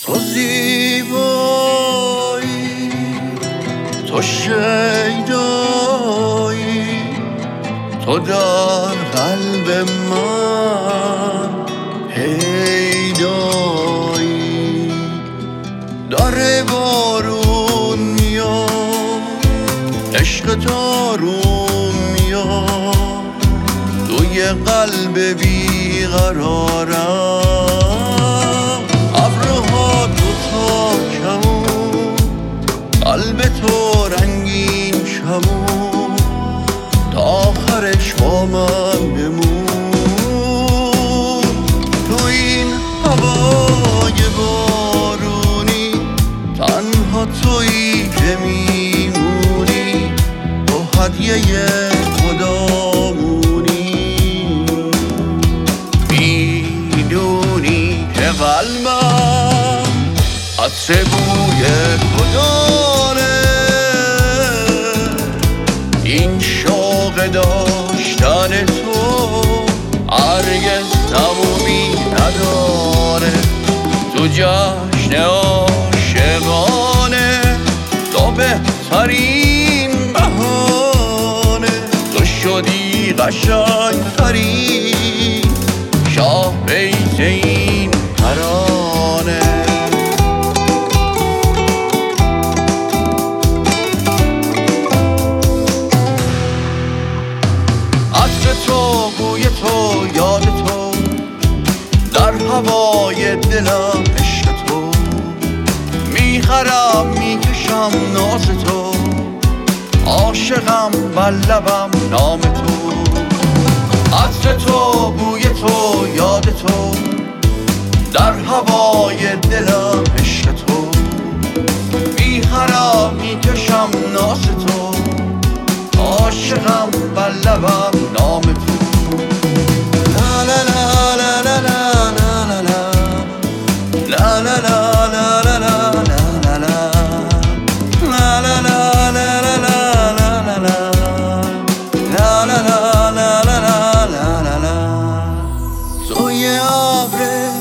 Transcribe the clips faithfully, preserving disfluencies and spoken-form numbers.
تو زیبایی، تو شیدایی، تو در قلب من پیدایی. داره بارون میاد، عشق تارون میاد، توی قلب بیقرارم. ابرها تو تا کمون، قلب تو رنگین شمون، تا آخرش با من بمون. تو این هوای بارونی، تنها تویی که میمونی، تو هدیه خدامونی. میدونی که قلبم عطر بوی تو داره، این شوق داشتن تو هرگز تمومی نداره. تو جشن عاشقانه، تو بهترین بهانه، تو شدی قشنگترین شاه بیت این ترانه. تو بوی تو یاد تو، در هوای دلم عشق تو، میخرم میکشم ناز تو، عاشقم بر لبم نام تو. عطر تو بوی تو یاد تو، در هوای دلم عشق تو، میخرم میکشم ناز تو، عاشقم بر لبم نام تو. لا لا لا لا لا لا لا لا لا لا لا لا لا لا. توی ابر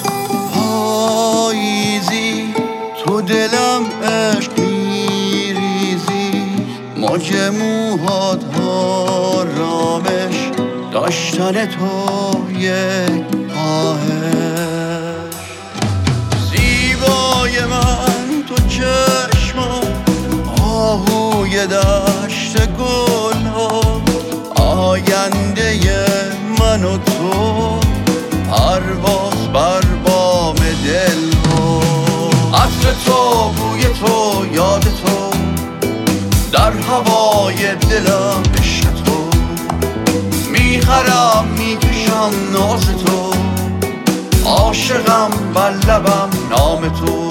پاییزی، تو دلم عشق میریزی، موج موهات آرامش، داشتن تو یک خواهش. زیبای من تو چشمات، آهوی دشت گل ها، آینده من و تو، پرواز بر بام دل ها. عطر تو بوی تو یاد تو، در هوای دلم عشق تو، میخرم میکشم ناز تو، عاشقم بر لبم نام تو.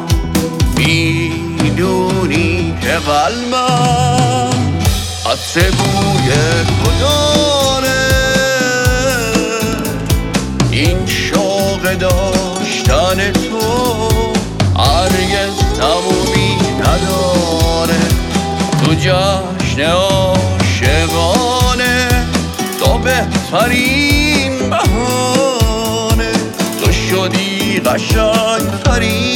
میدونی که قلبم عطر بوی تو داره، این شوق داشتن تو هرگز تمومی نداره. تو جشن عاشقانه، تو بهترین بهانه، تو شدی قشنگترین